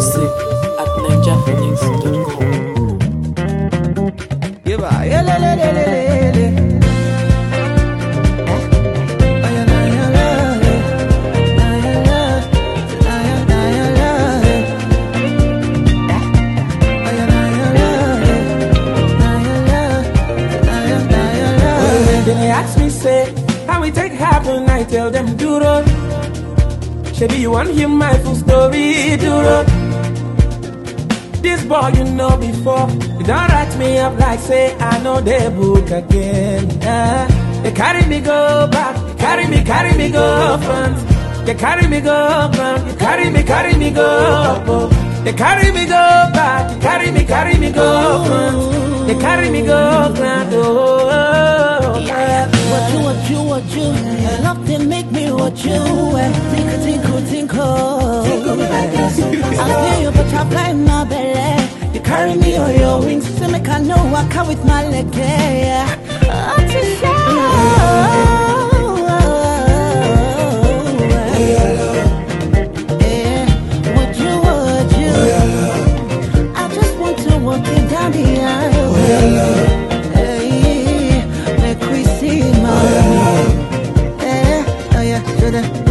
exclusive at ninjaphoenix.com. Then they ask me, say, how it take happen? I tell them, do road. Maybe you want hear my full story, do road. This boy you know before, you don't write me up like say I know the book again. They carry me go back, carry me go front. They carry me go front, you carry me go up. They carry me go back, you carry me go front. They carry me go front, oh. Yeah, what you, your love to make me what you, tinkle. I feel you, but you fly in my belly. You carry me on your wings, so make I know I come with my leg, yeah. What you, I just want to walk you down the aisle. Hey, let me see my, oh yeah,